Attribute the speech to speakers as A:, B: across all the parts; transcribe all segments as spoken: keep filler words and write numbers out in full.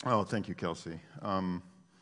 A: Oh, thank you, Kelsey. Um,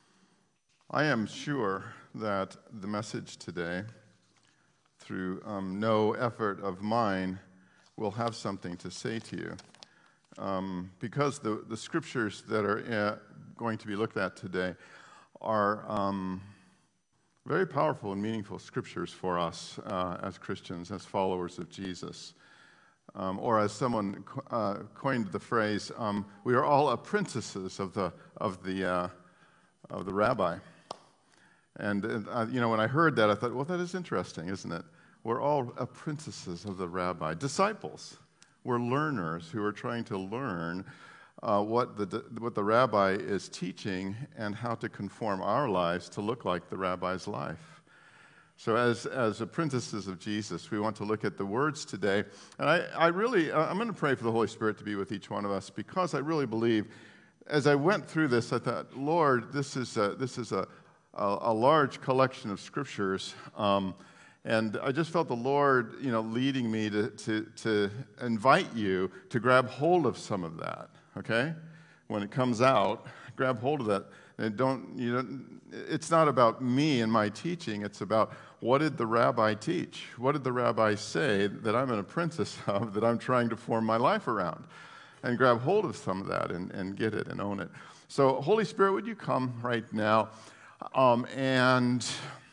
A: I am sure that the message today, through um, no effort of mine, will have something to say to you. Um, because the, the scriptures that are uh, going to be looked at today are um, very powerful and meaningful scriptures for us uh, as Christians, as followers of Jesus. Um, or as someone uh, coined the phrase, um, we are all apprentices of the of the uh, of the rabbi. And uh, you know, when I heard that, I thought, well, that is interesting, isn't it? We're all apprentices of the rabbi, disciples. We're learners who are trying to learn uh, what the what the rabbi is teaching and how to conform our lives to look like the rabbi's life. So as, as apprentices of Jesus, we want to look at the words today. And I, I really, I'm going to pray for the Holy Spirit to be with each one of us, because I really believe, as I went through this, I thought, Lord, this is a, this is a, a, a large collection of scriptures. Um, and I just felt the Lord, you know, leading me to, to, to invite you to grab hold of some of that, okay? When it comes out, grab hold of that. And don't, you don't, it's not about me and my teaching. It's about, what did the rabbi teach? What did the rabbi say that I'm an apprentice of, that I'm trying to form my life around? And grab hold of some of that and, and get it and own it. So, Holy Spirit, would you come right now um, and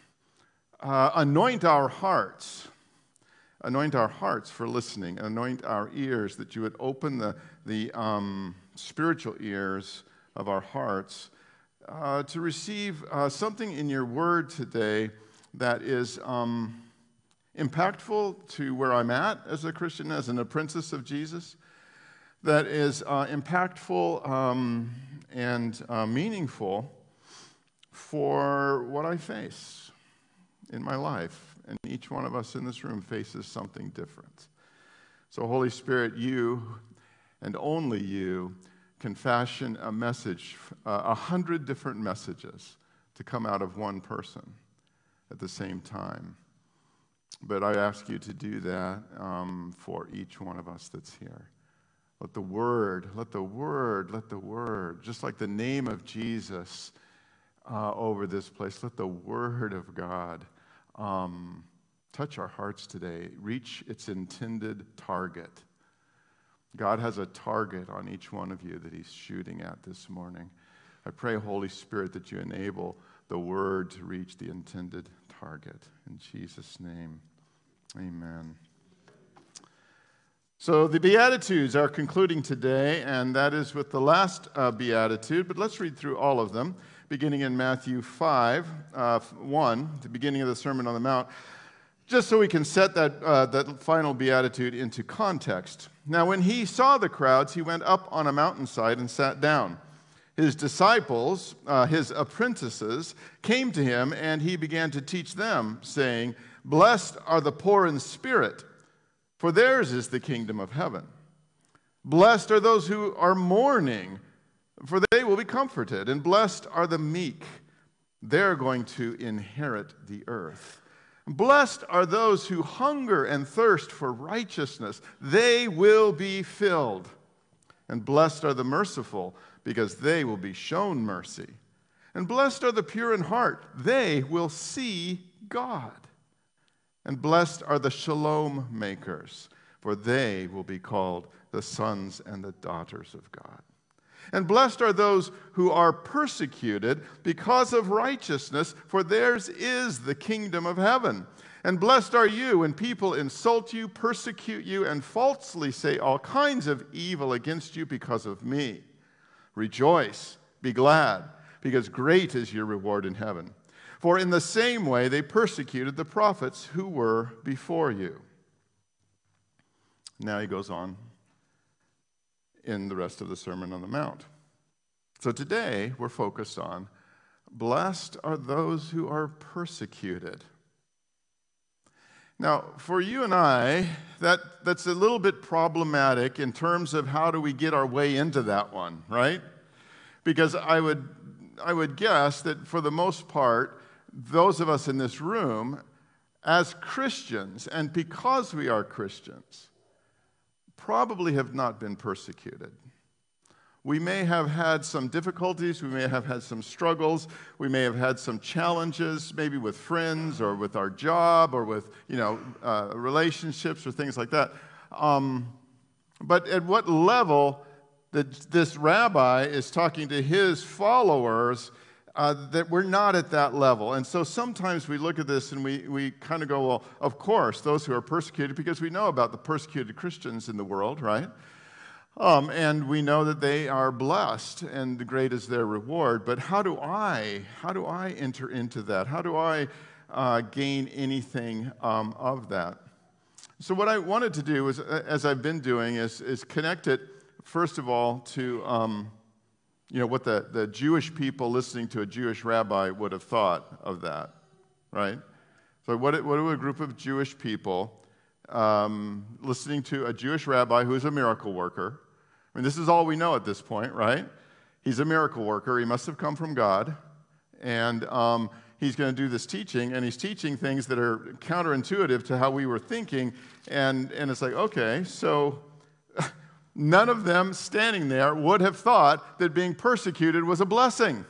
A: uh, anoint our hearts. Anoint our hearts for listening. Anoint our ears, that you would open the, the um, spiritual ears of our hearts Uh, to receive uh, something in your word today that is um, impactful to where I'm at as a Christian, as an apprentice of Jesus, that is uh, impactful um, and uh, meaningful for what I face in my life. And each one of us in this room faces something different. So, Holy Spirit, you and only you can fashion a message, uh, a hundred different messages to come out of one person at the same time. But I ask you to do that um, for each one of us that's here. Let the word, let the word, let the word, just like the name of Jesus uh, over this place, let the word of God um, touch our hearts today, reach its intended target. God has a target on each one of you that he's shooting at this morning. I pray, Holy Spirit, that you enable the word to reach the intended target. In Jesus' name, amen. So the Beatitudes are concluding today, and that is with the last uh, Beatitude, but let's read through all of them, beginning in Matthew five, uh, one, the beginning of the Sermon on the Mount, just so we can set that, uh, that final Beatitude into context. Now, when he saw the crowds, he went up on a mountainside and sat down. His disciples, uh, his apprentices, came to him, and he began to teach them, saying, "Blessed are the poor in spirit, for theirs is the kingdom of heaven. Blessed are those who are mourning, for they will be comforted. And blessed are the meek, they're going to inherit the earth. Blessed are those who hunger and thirst for righteousness. They will be filled. And blessed are the merciful, because they will be shown mercy. And blessed are the pure in heart. They will see God. And blessed are the shalom makers, for they will be called the sons and the daughters of God. And blessed are those who are persecuted because of righteousness, for theirs is the kingdom of heaven. And blessed are you when people insult you, persecute you, and falsely say all kinds of evil against you because of me. Rejoice, be glad, because great is your reward in heaven. For in the same way they persecuted the prophets who were before you." Now he goes on in the rest of the Sermon on the Mount. So today we're focused on, blessed are those who are persecuted. Now, for you and I, that, that's a little bit problematic in terms of how do we get our way into that one, right? Because I would, I would guess that for the most part, those of us in this room, as Christians, and because we are Christians, probably have not been persecuted. We may have had some difficulties, we may have had some struggles, we may have had some challenges, maybe with friends or with our job or with, you know, uh, relationships or things like that. Um, but at what level that this rabbi is talking to his followers, uh, that we're not at that level. And so sometimes we look at this and we, we kind of go, well, of course, those who are persecuted, because we know about the persecuted Christians in the world, right? Um, and we know that they are blessed, and great is their reward. But how do I, how do I enter into that? How do I uh, gain anything um, of that? So what I wanted to do, is, as I've been doing, is, is connect it, first of all, to um, you know what the, the Jewish people listening to a Jewish rabbi would have thought of that, right? So what, what do a group of Jewish people Um, listening to a Jewish rabbi who is a miracle worker? I mean, this is all we know at this point, right? He's a miracle worker. He must have come from God. And um, he's going to do this teaching, and he's teaching things that are counterintuitive to how we were thinking. And, and it's like, okay, so none of them standing there would have thought that being persecuted was a blessing,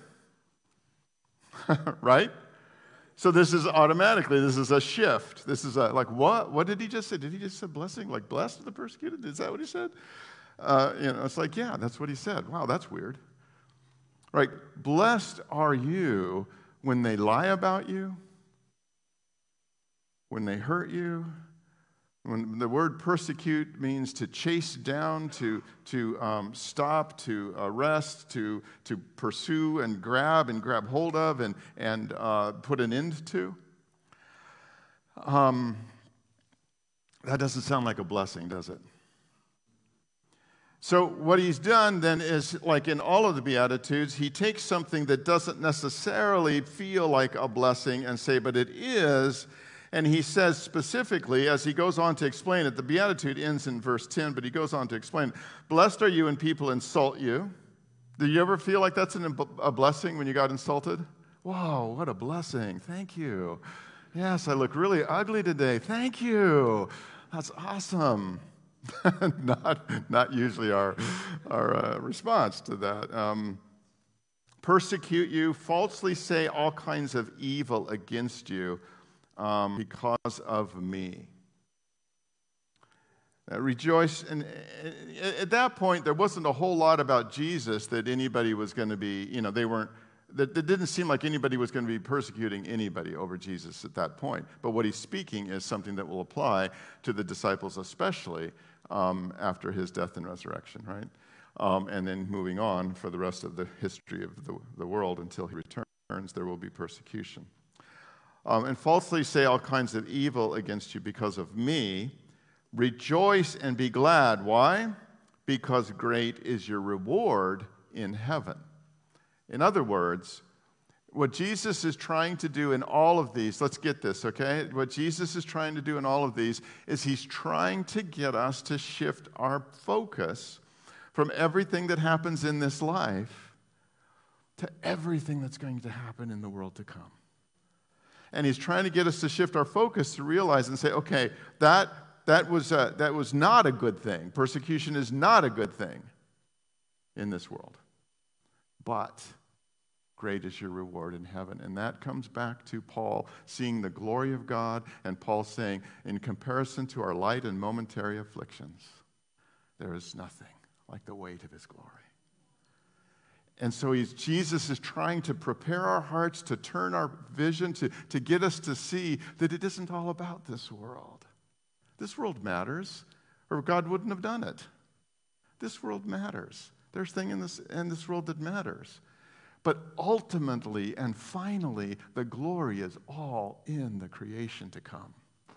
A: right? So this is automatically, this is a shift. This is a, like, what? What did he just say? Did he just say blessing? Like, blessed are the persecuted? Is that what he said? Uh, you know, it's like, yeah, that's what he said. Wow, that's weird. Right? Blessed are you when they lie about you, when they hurt you. When the word persecute means to chase down, to, to um, stop, to arrest, to, to pursue and grab and grab hold of and, and uh, put an end to. Um, that doesn't sound like a blessing, does it? So what he's done then is, like in all of the Beatitudes, he takes something that doesn't necessarily feel like a blessing and say, but it is. And he says specifically, as he goes on to explain it, the Beatitude ends in verse ten, but he goes on to explain, blessed are you when people insult you. Do you ever feel like that's an, a blessing when you got insulted? Whoa, what a blessing. Thank you. Yes, I look really ugly today. Thank you. That's awesome. not, not usually our, our uh, response to that. Um, persecute you, falsely say all kinds of evil against you, Um, because of me. Uh, rejoice. And uh, at that point, there wasn't a whole lot about Jesus that anybody was going to be, you know, they weren't, that it didn't seem like anybody was going to be persecuting anybody over Jesus at that point. But what he's speaking is something that will apply to the disciples, especially um, after his death and resurrection, right? Um, and then moving on for the rest of the history of the, the world until he returns, there will be persecution. Um, and falsely say all kinds of evil against you because of me. Rejoice and be glad. Why? Because great is your reward in heaven. In other words, what Jesus is trying to do in all of these, let's get this, okay? What Jesus is trying to do in all of these is he's trying to get us to shift our focus from everything that happens in this life to everything that's going to happen in the world to come. And he's trying to get us to shift our focus to realize and say, okay, that, that, was, uh, that was not a good thing. Persecution is not a good thing in this world. But great is your reward in heaven. And that comes back to Paul seeing the glory of God, and Paul saying, in comparison to our light and momentary afflictions, there is nothing like the weight of his glory. And so he's, Jesus is trying to prepare our hearts, to turn our vision, to, to get us to see that it isn't all about this world. This world matters, or God wouldn't have done it. This world matters. There's things in this, in this world that matters. But ultimately and finally, the glory is all in the creation to come.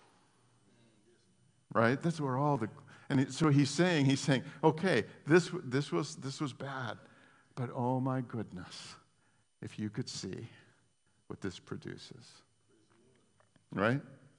A: Right? That's where all the... And so he's saying, he's saying, okay, this, this, was, this was bad. But oh my goodness, if you could see what this produces. Right?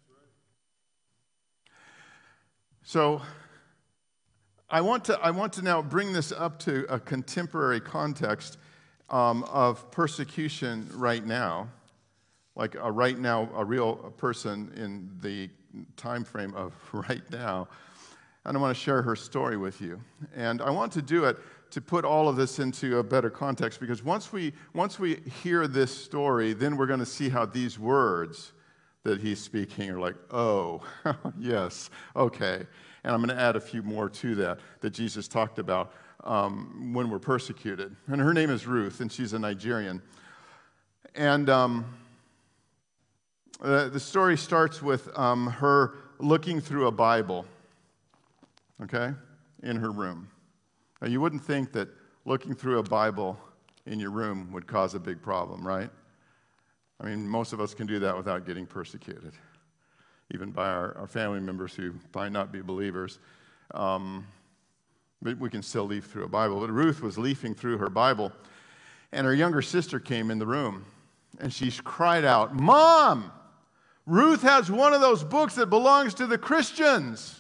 A: So I want to I want to now bring this up to a contemporary context um, of persecution right now, like a right now, a real person in the time frame of right now. And I want to share her story with you. And I want to do it to put all of this into a better context, because once we, once we hear this story, then we're going to see how these words that he's speaking are like, oh, yes, okay. And I'm going to add a few more to that that Jesus talked about um, when we're persecuted. And her name is Ruth, and she's a Nigerian. And um, uh, the story starts with um, her looking through a Bible, okay, in her room. Now, you wouldn't think that looking through a Bible in your room would cause a big problem, right? I mean, most of us can do that without getting persecuted, even by our, our family members who might not be believers. Um, but we can still leaf through a Bible. But Ruth was leafing through her Bible, and her younger sister came in the room, and she cried out, "Mom, Ruth has one of those books that belongs to the Christians."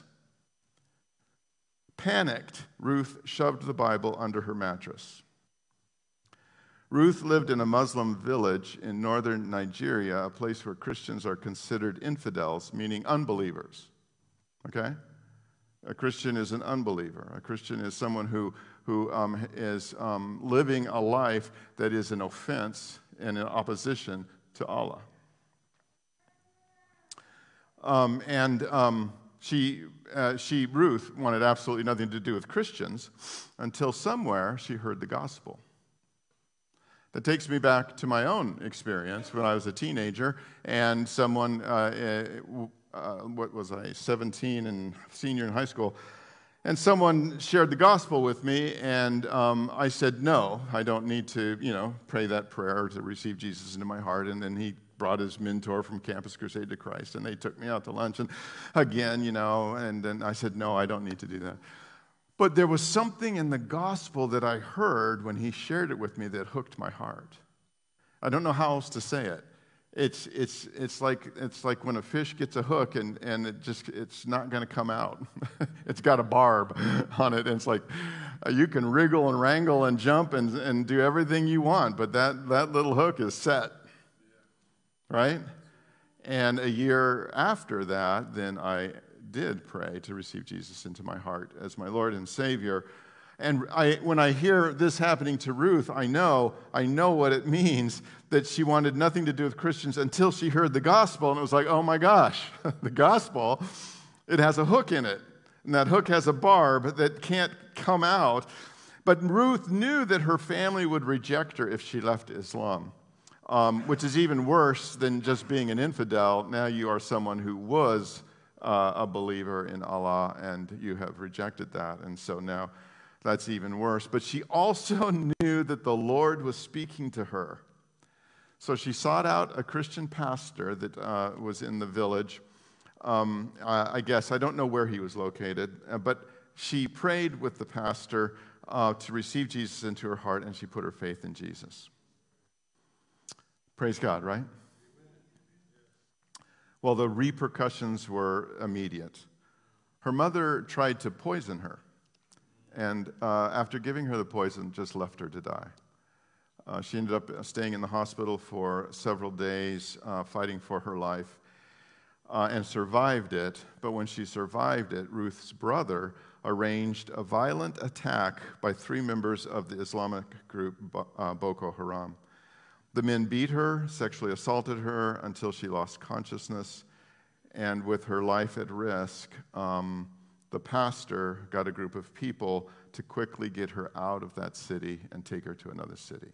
A: Panicked, Ruth shoved the Bible under her mattress. Ruth lived in a Muslim village in northern Nigeria, a place where Christians are considered infidels, meaning unbelievers. Okay? A Christian is an unbeliever. A Christian is someone who, who um, is um, living a life that is an offense and in opposition to Allah. Um, and um, she, uh, she, Ruth, wanted absolutely nothing to do with Christians until somewhere she heard the gospel. That takes me back to my own experience when I was a teenager, and someone, uh, uh, what was I, seventeen and senior in high school, and someone shared the gospel with me, and um, I said, no, I don't need to, you know, pray that prayer to receive Jesus into my heart. And then he brought his mentor from Campus Crusade to Christ, and they took me out to lunch, and again, you know, and then I said, no, I don't need to do that. But there was something in the gospel that I heard when he shared it with me that hooked my heart. I don't know how else to say it. It's it's it's like it's like when a fish gets a hook and, and it just it's not going to come out. It's got a barb on it, and it's like uh, you can wriggle and wrangle and jump and and do everything you want, but that that little hook is set, right? And a year after that, then I did pray to receive Jesus into my heart as my Lord and Savior. And I, when I hear this happening to Ruth, I know, I know what it means that she wanted nothing to do with Christians until she heard the gospel, and it was like, oh my gosh, the gospel, it has a hook in it, and that hook has a barb that can't come out. But Ruth knew that her family would reject her if she left Islam, um, which is even worse than just being an infidel. Now you are someone who was Uh, a believer in Allah, and you have rejected that, and so now that's even worse. But she also knew that the Lord was speaking to her. So she sought out a Christian pastor that uh, was in the village. Um, I, I guess, I don't know where he was located, uh, but she prayed with the pastor uh, to receive Jesus into her heart, and she put her faith in Jesus. Praise God, right? Well, the repercussions were immediate. Her mother tried to poison her, and uh, after giving her the poison, just left her to die. Uh, she ended up staying in the hospital for several days, uh, fighting for her life, uh, and survived it. But when she survived it, Ruth's brother arranged a violent attack by three members of the Islamic group uh, Boko Haram. The men beat her, sexually assaulted her until she lost consciousness, and with her life at risk, um, the pastor got a group of people to quickly get her out of that city and take her to another city.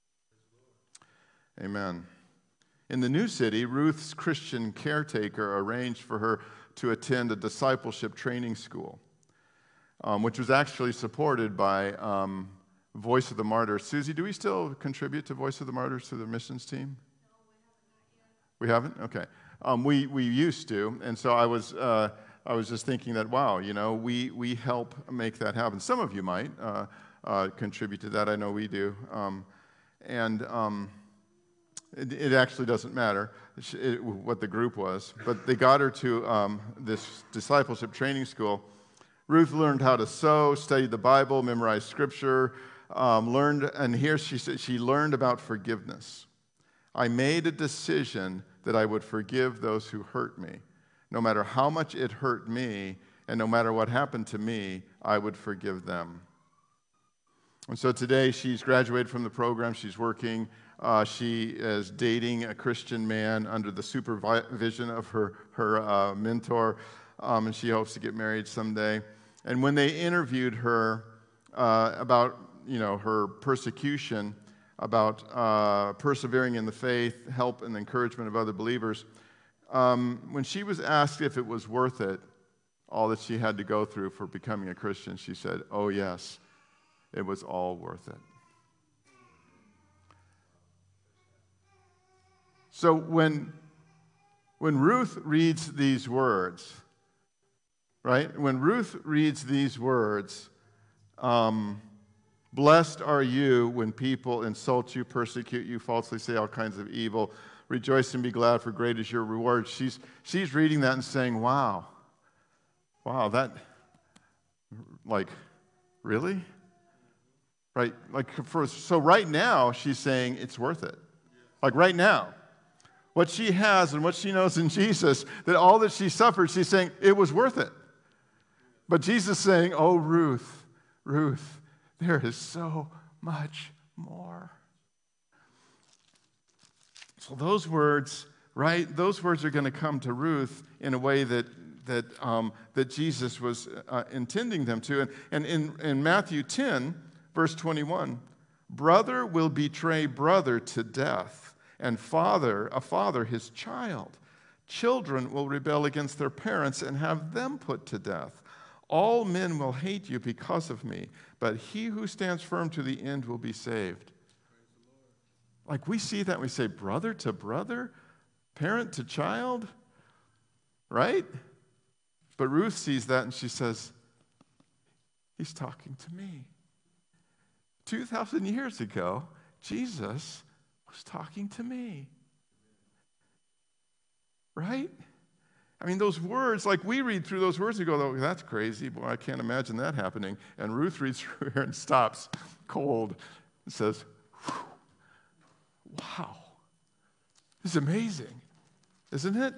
A: Amen. In the new city, Ruth's Christian caretaker arranged for her to attend a discipleship training school, um, which was actually supported by um, Voice of the Martyrs. Susie, do we still contribute to Voice of the Martyrs to the missions team?
B: No, we haven't.
A: We haven't? Okay. Um, we we used to, and so I was uh, I was just thinking that, wow, you know, we we help make that happen. Some of you might uh, uh, contribute to that. I know we do, um, and um, it, it actually doesn't matter it, what the group was, but they got her to um, this discipleship training school. Ruth learned how to sew, studied the Bible, memorized Scripture. Um, learned, and here she said she learned about forgiveness. I made a decision that I would forgive those who hurt me. No matter how much it hurt me, and no matter what happened to me, I would forgive them. And so today she's graduated from the program. She's working. Uh, she is dating a Christian man under the supervision of her, her uh, mentor, um, and she hopes to get married someday. And when they interviewed her uh, about, you know, her persecution, about uh, persevering in the faith, help and encouragement of other believers, um, when she was asked if it was worth it, all that she had to go through for becoming a Christian, she said, "Oh yes, it was all worth it." So when, when Ruth reads these words, right? When Ruth reads these words, um, blessed are you when people insult you, persecute you, falsely say all kinds of evil. Rejoice and be glad, for great is your reward. She's, she's reading that and saying, wow, wow, that, like, really? Right? Like, for, so right now, she's saying it's worth it. Like, right now. What she has and what she knows in Jesus, that all that she suffered, she's saying it was worth it. But Jesus is saying, oh, Ruth, Ruth, there is so much more. So those words, right, those words are going to come to Ruth in a way that that um, that Jesus was uh, intending them to. And, and in, in Matthew ten, verse twenty-one, brother will betray brother to death, and father, a father, his child. Children will rebel against their parents and have them put to death. All men will hate you because of me, but he who stands firm to the end will be saved. Like, we see that and we say, brother to brother, parent to child, right? But Ruth sees that and she says, he's talking to me. two thousand years ago, Jesus was talking to me. Right? I mean, those words, like we read through those words and go, oh, that's crazy. Boy, I can't imagine that happening. And Ruth reads through here and stops cold and says, wow, this is amazing, isn't it?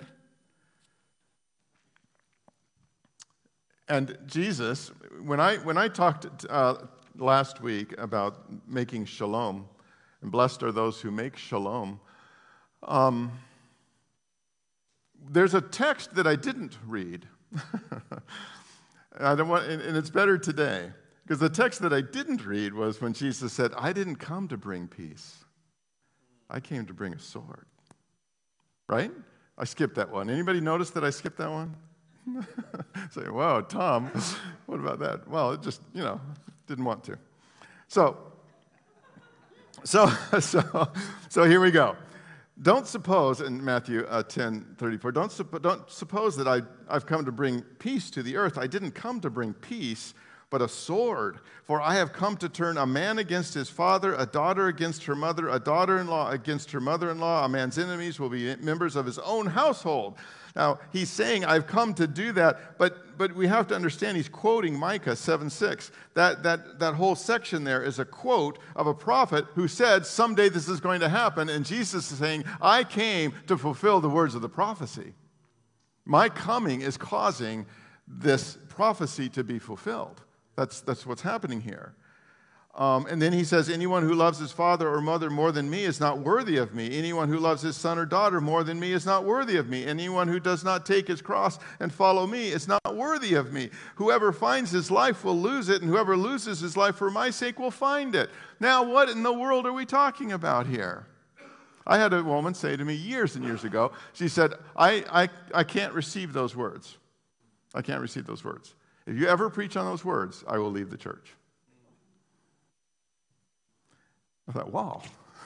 A: And Jesus, when I when I talked uh, last week about making shalom, and blessed are those who make shalom, um, there's a text that I didn't read. I don't want, and, and it's better today, because the text that I didn't read was when Jesus said, I didn't come to bring peace. I came to bring a sword. Right? I skipped that one. Anybody notice that I skipped that one? Say, whoa, Tom, what about that? Well, it just, you know, didn't want to. So, so, so, so here we go. Don't suppose, in Matthew uh, ten thirty-four, don't, supp- don't suppose that I, I've come to bring peace to the earth. I didn't come to bring peace, but a sword. For I have come to turn a man against his father, a daughter against her mother, a daughter-in-law against her mother-in-law. A man's enemies will be members of his own household. Now, he's saying, I've come to do that, but, but we have to understand he's quoting Micah seven six. That, that, that whole section there is a quote of a prophet who said, someday this is going to happen, and Jesus is saying, I came to fulfill the words of the prophecy. My coming is causing this prophecy to be fulfilled. That's, that's what's happening here. Um, and then he says, anyone who loves his father or mother more than me is not worthy of me. Anyone who loves his son or daughter more than me is not worthy of me. Anyone who does not take his cross and follow me is not worthy of me. Whoever finds his life will lose it, and whoever loses his life for my sake will find it. Now, what in the world are we talking about here? I had a woman say to me years and years ago, she said, I, I, I can't receive those words. I can't receive those words. If you ever preach on those words, I will leave the church. I thought, wow.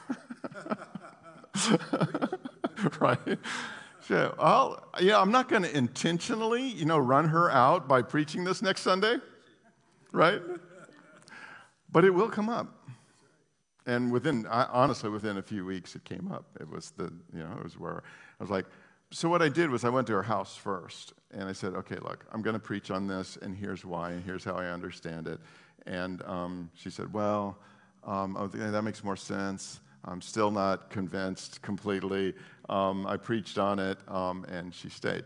A: Right? So, I'll, yeah, I'm not going to intentionally, you know, run her out by preaching this next Sunday, right? But it will come up. And within, honestly, within a few weeks, it came up. It was the, you know, it was where I was like, so what I did was I went to her house first, and I said, okay, look, I'm going to preach on this, and here's why, and here's how I understand it. And um, she said, well, um, okay, that makes more sense. I'm still not convinced completely. Um, I preached on it, um, and she stayed.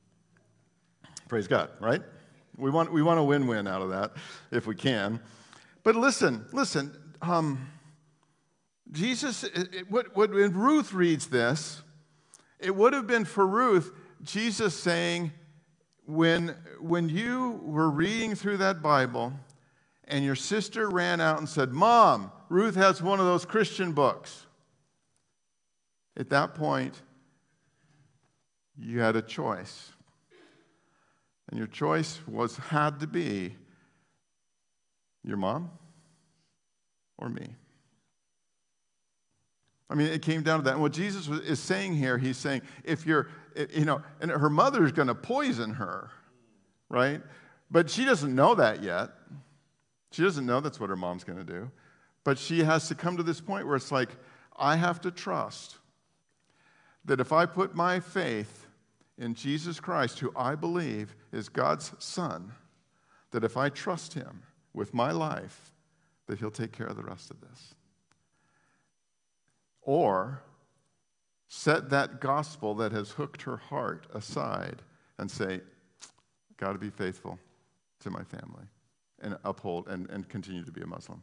A: Praise God, right? We want we want a win-win out of that, if we can. but listen, listen. Um, Jesus, it, it, what, what, when Ruth reads this, it would have been for Ruth, Jesus saying, when, when you were reading through that Bible and your sister ran out and said, Mom, Ruth has one of those Christian books. At that point, you had a choice. And your choice was had to be your mom or me. I mean, it came down to that. And what Jesus is saying here, he's saying, if you're, you know, and her mother's going to poison her, right? But she doesn't know that yet. She doesn't know that's what her mom's going to do. But she has to come to this point where it's like, I have to trust that if I put my faith in Jesus Christ, who I believe is God's Son, that if I trust him with my life, that he'll take care of the rest of this. Or set that gospel that has hooked her heart aside and say, I've got to be faithful to my family and uphold and, and continue to be a Muslim.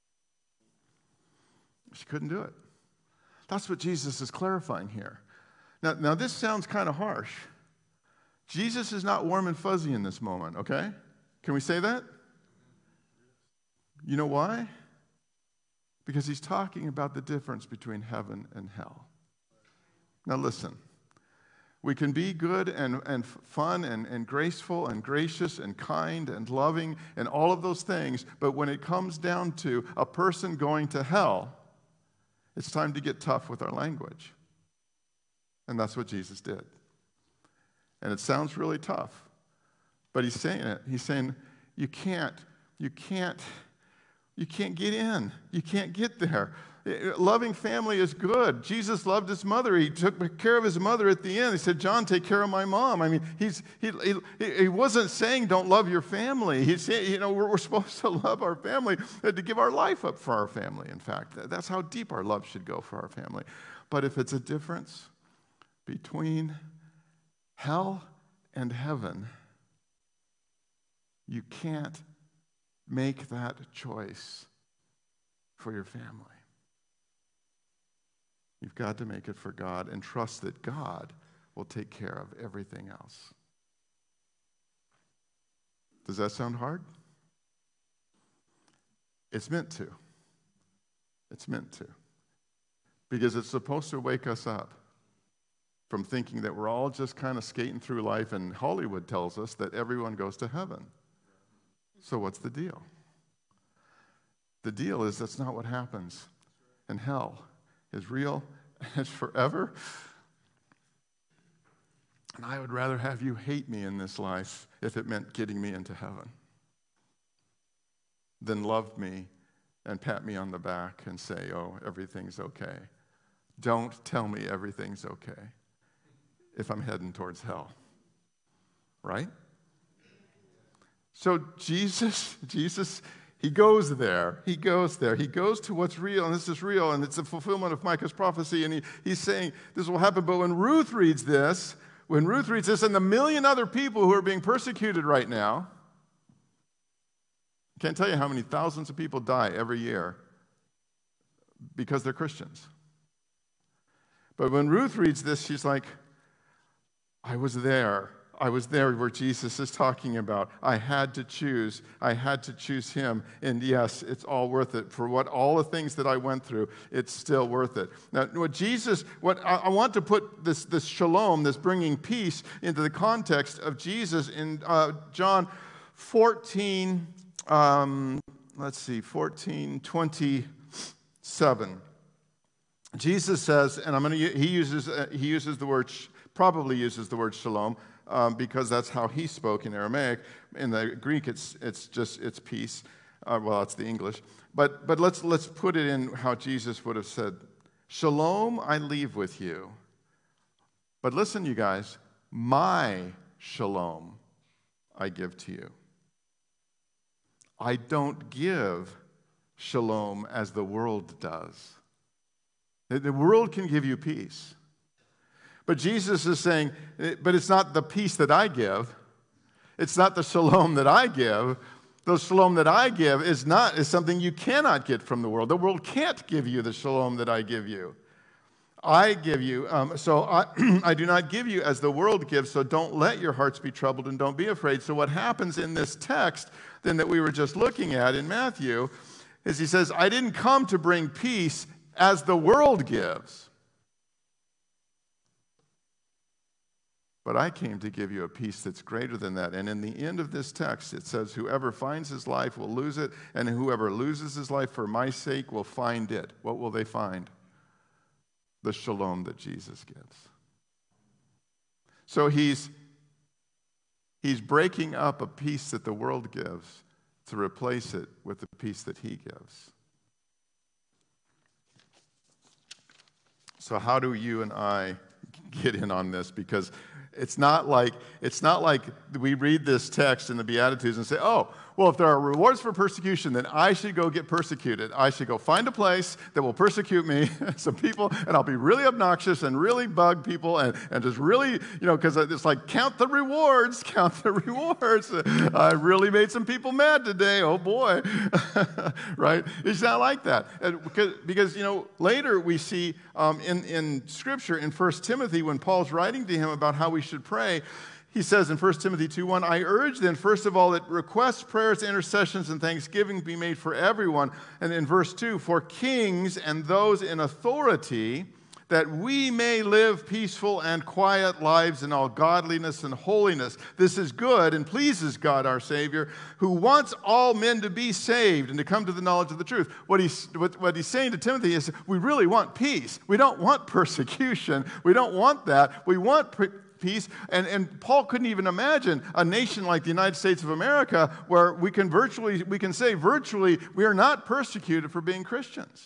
A: She couldn't do it. That's what Jesus is clarifying here. Now, now this sounds kind of harsh. Jesus is not warm and fuzzy in this moment, okay? Can we say that? You know why? Because he's talking about the difference between heaven and hell. Now listen, we can be good and, and fun and, and graceful and gracious and kind and loving and all of those things, but when it comes down to a person going to hell, it's time to get tough with our language. And that's what Jesus did. And it sounds really tough, but he's saying it. He's saying, you can't, you can't, you can't get in. You can't get there. Loving family is good. Jesus loved his mother. He took care of his mother at the end. He said, John, take care of my mom. I mean, he's, he, he, he wasn't saying don't love your family. He's saying, you know, we're, we're supposed to love our family, to give our life up for our family, in fact. That's how deep our love should go for our family. But if it's a difference between hell and heaven, you can't make that choice for your family. You've got to make it for God and trust that God will take care of everything else. Does that sound hard? It's meant to. It's meant to. Because it's supposed to wake us up from thinking that we're all just kind of skating through life, and Hollywood tells us that everyone goes to heaven. So what's the deal? The deal is that's not what happens. And hell is real and forever. And I would rather have you hate me in this life if it meant getting me into heaven than love me and pat me on the back and say, oh, everything's okay. Don't tell me everything's okay if I'm heading towards hell. Right? So Jesus, Jesus, he goes there. He goes there. He goes to what's real, and this is real, and it's a fulfillment of Micah's prophecy, and he, he's saying this will happen. But when Ruth reads this, when Ruth reads this, and the million other people who are being persecuted right now, I can't tell you how many thousands of people die every year because they're Christians. But when Ruth reads this, she's like, I was there. I was there where Jesus is talking about. I had to choose. I had to choose him. And yes, it's all worth it. For what all the things that I went through, it's still worth it. Now, what Jesus, what I, I want to put this, this shalom, this bringing peace, into the context of Jesus in uh, John fourteen, um, let's see, fourteen twenty-seven. Jesus says, and I'm going to, he uses, uh, he uses the word, probably uses the word shalom, Um, because that's how he spoke in Aramaic. In the Greek, it's it's just it's peace. Uh, well, it's the English. But but let's let's put it in how Jesus would have said, "Shalom, I leave with you." But listen, you guys, my shalom I give to you. I don't give shalom as the world does. The, the world can give you peace. But Jesus is saying, but it's not the peace that I give. It's not the shalom that I give. The shalom that I give is not is something you cannot get from the world. The world can't give you the shalom that I give you. I give you, um, so I, I do not give you as the world gives, so don't let your hearts be troubled and don't be afraid. So what happens in this text then that we were just looking at in Matthew is he says, I didn't come to bring peace as the world gives, but I came to give you a peace that's greater than that. And in the end of this text, it says, whoever finds his life will lose it, and whoever loses his life for my sake will find it. What will they find? The shalom that Jesus gives. So he's, he's breaking up a peace that the world gives to replace it with the peace that he gives. So how do you and I get in on this? Because it's not like it's not like we read this text in the Beatitudes and say, oh, well, if there are rewards for persecution, then I should go get persecuted. I should go find a place that will persecute me, some people, and I'll be really obnoxious and really bug people and, and just really, you know, because it's like, count the rewards, count the rewards. I really made some people mad today. Oh, boy. Right? It's not like that. And because, because, you know, later we see um, in, in Scripture, in First Timothy, when Paul's writing to him about how we should pray, he says in First Timothy two one, I urge then, first of all, that requests, prayers, intercessions, and thanksgiving be made for everyone. And in verse two, for kings and those in authority, that we may live peaceful and quiet lives in all godliness and holiness. This is good and pleases God our Savior, who wants all men to be saved and to come to the knowledge of the truth. What he's, what, what he's saying to Timothy is, we really want peace. We don't want persecution. We don't want that. We want pre- peace. And, and Paul couldn't even imagine a nation like the United States of America where we can virtually, we can say virtually, we are not persecuted for being Christians.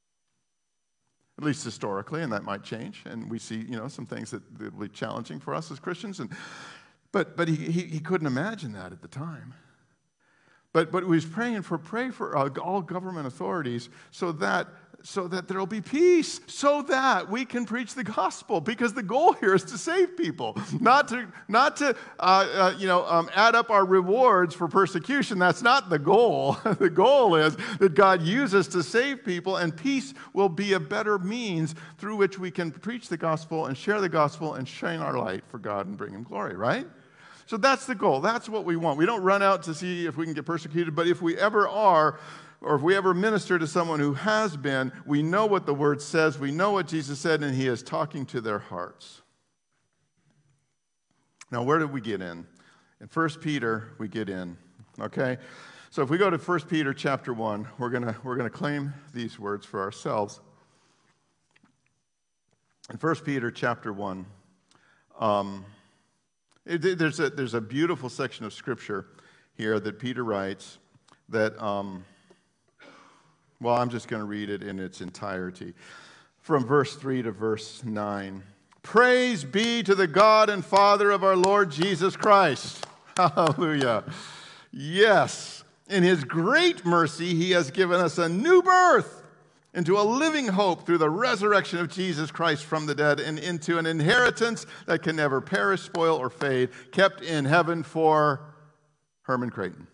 A: At least historically, and that might change. And we see, you know, some things that, that will be challenging for us as Christians. And but but he, he he couldn't imagine that at the time. But but he was praying for pray for uh, all government authorities so that so that there will be peace, so that we can preach the gospel. Because the goal here is to save people, not to not to uh, uh, you know um, add up our rewards for persecution. That's not the goal. The goal is that God uses to save people, and peace will be a better means through which we can preach the gospel and share the gospel and shine our light for God and bring Him glory. Right? So that's the goal. That's what we want. We don't run out to see if we can get persecuted, but if we ever are, or if we ever minister to someone who has been, we know what the Word says, we know what Jesus said, and He is talking to their hearts. Now, where did we get in? In First Peter, we get in, okay? So if we go to First Peter chapter one, we're going to we're gonna claim these words for ourselves. In First Peter chapter one, um, it, there's, a, there's a beautiful section of Scripture here that Peter writes that... Um, Well, I'm just going to read it in its entirety. From verse three to verse nine. Praise be to the God and Father of our Lord Jesus Christ. Hallelujah. Yes, in His great mercy, He has given us a new birth into a living hope through the resurrection of Jesus Christ from the dead, and into an inheritance that can never perish, spoil, or fade, kept in heaven for Herman Creighton.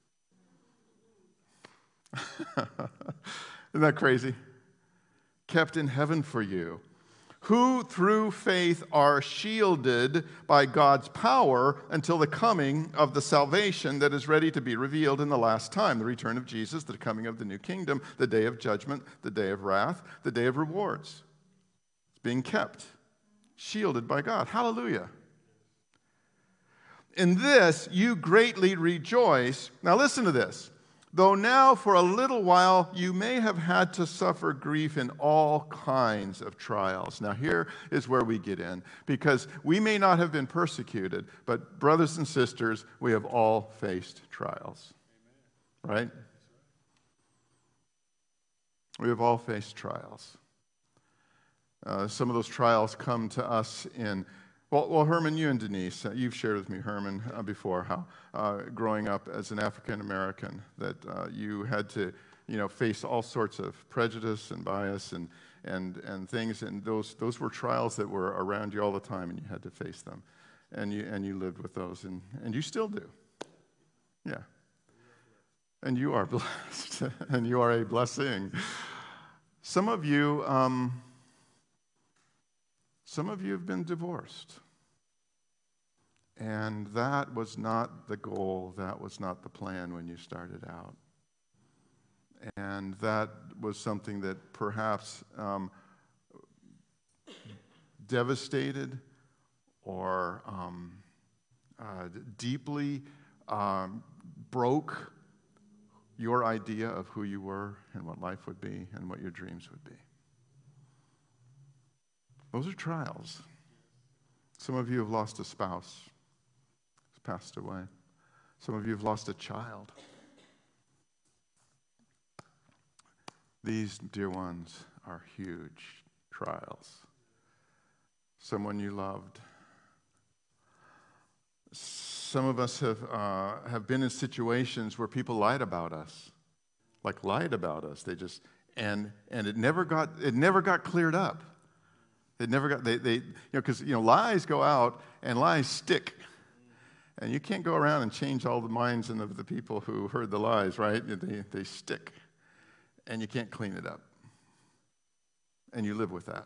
A: Isn't that crazy? Kept in heaven for you, who through faith are shielded by God's power until the coming of the salvation that is ready to be revealed in the last time, the return of Jesus, the coming of the new kingdom, the day of judgment, the day of wrath, the day of rewards. It's being kept, shielded by God. Hallelujah. In this you greatly rejoice. Now listen to this. Though now for a little while you may have had to suffer grief in all kinds of trials. Now here is where we get in, because we may not have been persecuted, but brothers and sisters, we have all faced trials. Right? We have all faced trials. Uh, some of those trials come to us in Well, well, Herman, you and Denise, uh, you've shared with me, Herman, uh, before how uh, growing up as an African American, that uh, you had to, you know, face all sorts of prejudice and bias and and and things, and those those were trials that were around you all the time, and you had to face them, and you and you lived with those, and and you still do, yeah. And you are blessed, and you are a blessing. Some of you, um, some of you have been divorced. And that was not the goal, that was not the plan when you started out. And that was something that perhaps um, devastated or um, uh, deeply um, broke your idea of who you were and what life would be and what your dreams would be. Those are trials. Some of you have lost a spouse who's passed away. Some of you have lost a child. These, dear ones, are huge trials. Someone you loved. Some of us have uh, have been in situations where people lied about us, like lied about us. They just and and it never got it never got cleared up. It never got they they you know because you know lies go out and lies stick, and you can't go around and change all the minds and of the people who heard the lies, right? They they stick, and you can't clean it up, and you live with that.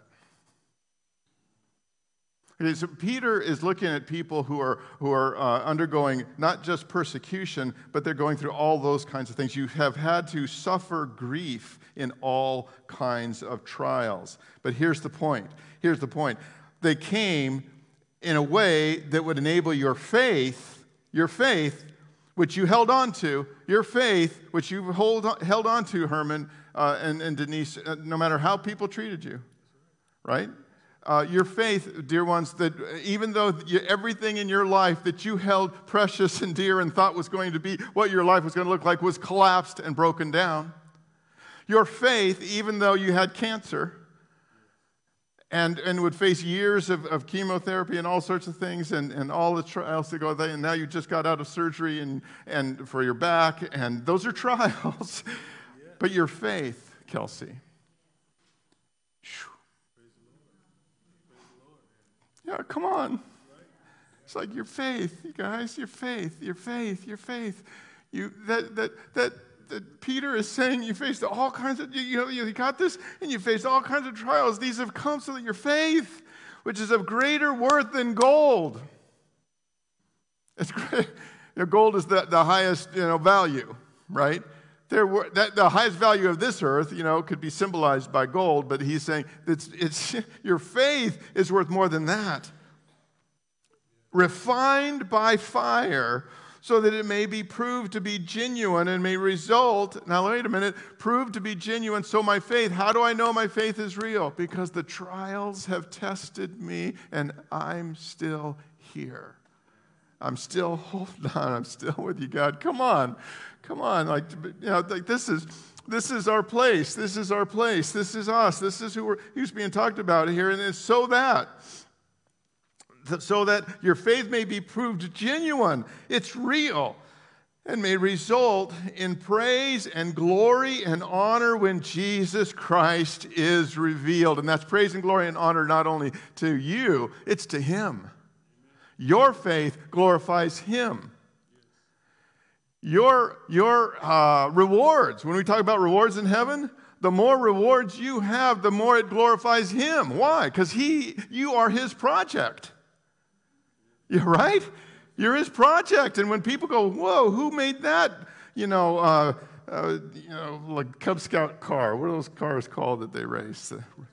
A: Okay, so Peter is looking at people who are who are uh, undergoing not just persecution, but they're going through all those kinds of things. You have had to suffer grief in all kinds of trials. But here's the point. Here's the point. They came in a way that would enable your faith, your faith, which you held on to, your faith, which you hold on, held on to, Herman uh, and, and Denise, uh, no matter how people treated you, right? Uh, your faith, dear ones, that even though you, everything in your life that you held precious and dear and thought was going to be what your life was going to look like was collapsed and broken down. Your faith, even though you had cancer and, and would face years of, of chemotherapy and all sorts of things and, and all the trials that go there, and now you just got out of surgery and, and for your back, and those are trials. But your faith, Kelsey, yeah, come on. It's like your faith, you guys, your faith, your faith, your faith. You that that that, that Peter is saying you faced all kinds of you, you know you got this and you faced all kinds of trials. These have come so that your faith, which is of greater worth than gold. It's great. You know, gold is the, the highest you know value, right? There were, that, the highest value of this earth, you know, could be symbolized by gold, but he's saying it's, it's, your faith is worth more than that. Refined by fire, so that it may be proved to be genuine and may result, now wait a minute, proved to be genuine, so my faith, how do I know my faith is real? Because the trials have tested me, and I'm still here. I'm still holding on. I'm still with you, God. Come on. Come on. Like, you know, like this is this is our place. This is our place. This is us. This is who we're who's being talked about here. And it's so that so that your faith may be proved genuine. It's real. And may result in praise and glory and honor when Jesus Christ is revealed. And that's praise and glory and honor not only to you, it's to Him. Your faith glorifies Him. Your, your uh, rewards, when we talk about rewards in heaven, the more rewards you have, the more it glorifies Him. Why? Because He, you are His project. You're right? You're His project. And when people go, whoa, who made that, you know, uh, uh, you know, like Cub Scout car? What are those cars called that they race?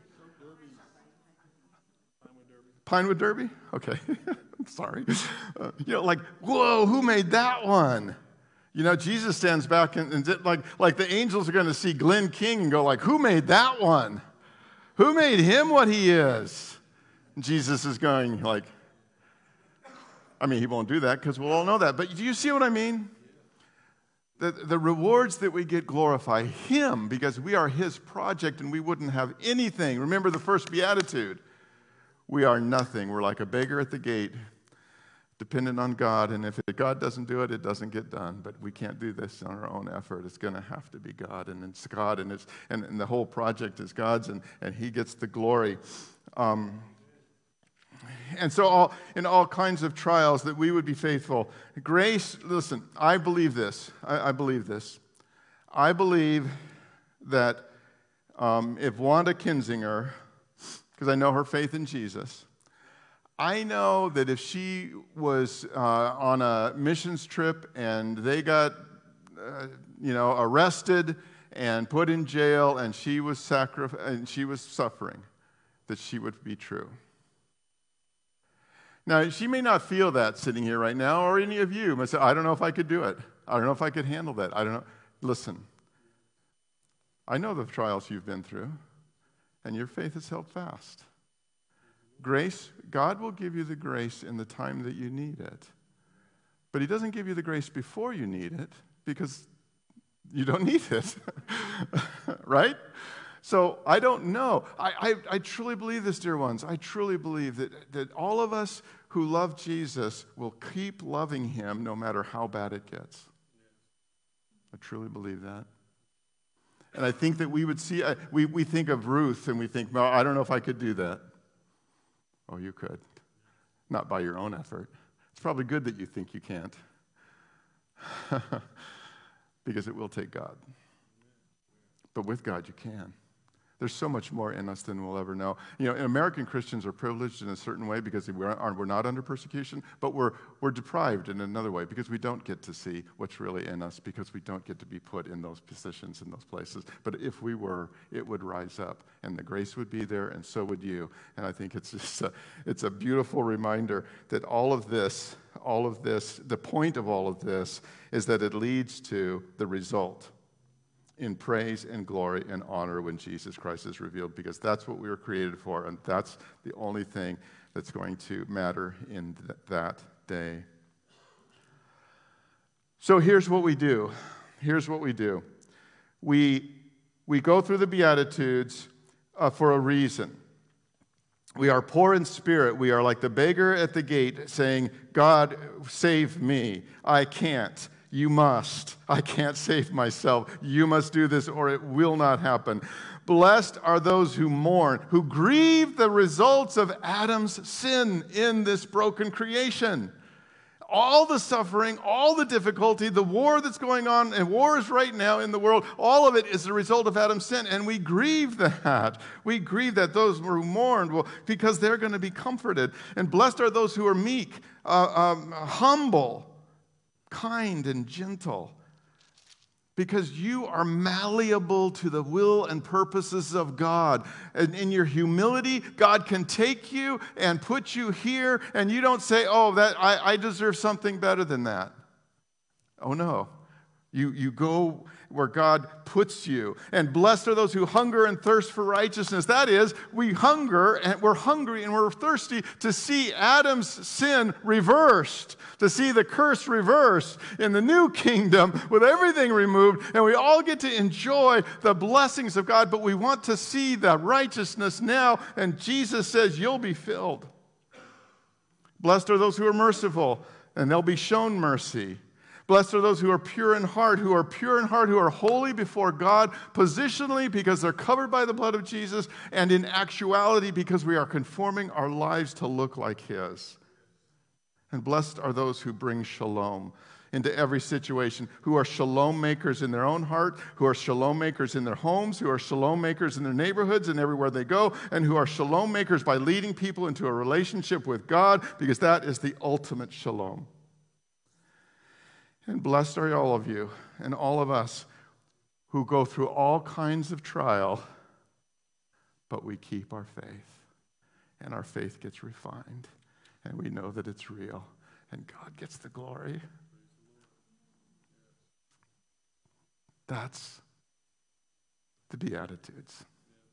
A: Pinewood Derby? Okay. Sorry. Uh, you know, like, whoa, who made that one? You know, Jesus stands back and, and like, like the angels are going to see Glenn King and go like, who made that one? Who made him what he is? And Jesus is going like, I mean, He won't do that because we'll all know that. But do you see what I mean? The, the rewards that we get glorify Him because we are His project and we wouldn't have anything. Remember the first beatitude. We are nothing. We're like a beggar at the gate, dependent on God. And if God doesn't do it, it doesn't get done. But we can't do this on our own effort. It's going to have to be God. And it's God. And, it's, and, and the whole project is God's. And, and He gets the glory. Um, and so all, in all kinds of trials that we would be faithful. Grace, listen, I believe this. I, I believe this. I believe that um, if Wanda Kinzinger, because I know her faith in Jesus, I know that if she was uh, on a missions trip and they got, uh, you know, arrested and put in jail and she was sacrif- and she was suffering, that she would be true. Now, she may not feel that sitting here right now, or any of you might say, I don't know if I could do it. I don't know if I could handle that. I don't know. Listen, I know the trials you've been through, and your faith has held fast. Grace, God will give you the grace in the time that you need it. But he doesn't give you the grace before you need it, because you don't need it. Right? So I don't know. I, I, I truly believe this, dear ones. I truly believe that, that all of us who love Jesus will keep loving him no matter how bad it gets. I truly believe that. And I think that we would see, uh, we, we think of Ruth and we think, well, I don't know if I could do that. Oh, you could. Not by your own effort. It's probably good that you think you can't. Because it will take God. But with God, you can. There's so much more in us than we'll ever know. You know, American Christians are privileged in a certain way because we're, we're not under persecution, but we're, we're deprived in another way because we don't get to see what's really in us, because we don't get to be put in those positions, in those places. But if we were, it would rise up, and the grace would be there, and so would you. And I think it's just a, it's a beautiful reminder that all of this, all of this, the point of all of this is that it leads to the result in praise and glory and honor when Jesus Christ is revealed, because that's what we were created for, and that's the only thing that's going to matter in th- that day. So here's what we do. Here's what we do. We, we go through the Beatitudes uh, for a reason. We are poor in spirit. We are like the beggar at the gate saying, God, save me. I can't. You must. I can't save myself. You must do this or it will not happen. Blessed are those who mourn, who grieve the results of Adam's sin in this broken creation. All the suffering, all the difficulty, the war that's going on, and war is right now in the world, all of it is the result of Adam's sin, and we grieve that. We grieve that those who mourn, will, because they're going to be comforted. And blessed are those who are meek, uh, um, humble, kind and gentle, because you are malleable to the will and purposes of God. And in your humility, God can take you and put you here, and you don't say, oh, that I, I deserve something better than that. Oh, no. You, you go where God puts you. And blessed are those who hunger and thirst for righteousness. That is, we hunger and we're hungry and we're thirsty to see Adam's sin reversed, to see the curse reversed in the new kingdom with everything removed. And we all get to enjoy the blessings of God, but we want to see the righteousness now. And Jesus says, you'll be filled. Blessed are those who are merciful, and they'll be shown mercy. Blessed are those who are pure in heart, who are pure in heart, who are holy before God, positionally because they're covered by the blood of Jesus, and in actuality because we are conforming our lives to look like his. And blessed are those who bring shalom into every situation, who are shalom makers in their own heart, who are shalom makers in their homes, who are shalom makers in their neighborhoods and everywhere they go, and who are shalom makers by leading people into a relationship with God, because that is the ultimate shalom. And blessed are all of you and all of us who go through all kinds of trial, but we keep our faith, and our faith gets refined, and we know that it's real, and God gets the glory. That's the Beatitudes.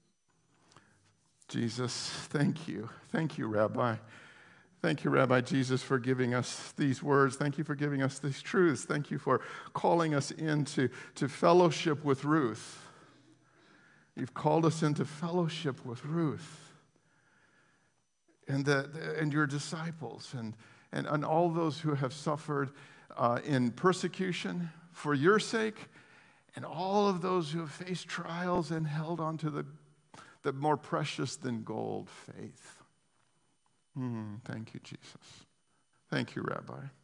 A: Jesus, thank you. Thank you, Rabbi. Thank you, Rabbi Jesus, for giving us these words. Thank you for giving us these truths. Thank you for calling us into to fellowship with Ruth. You've called us into fellowship with Ruth and, the, and your disciples and, and, and all those who have suffered uh, in persecution for your sake, and all of those who have faced trials and held on to the, the more precious than gold faith. Mm, thank you, Jesus. Thank you, Rabbi.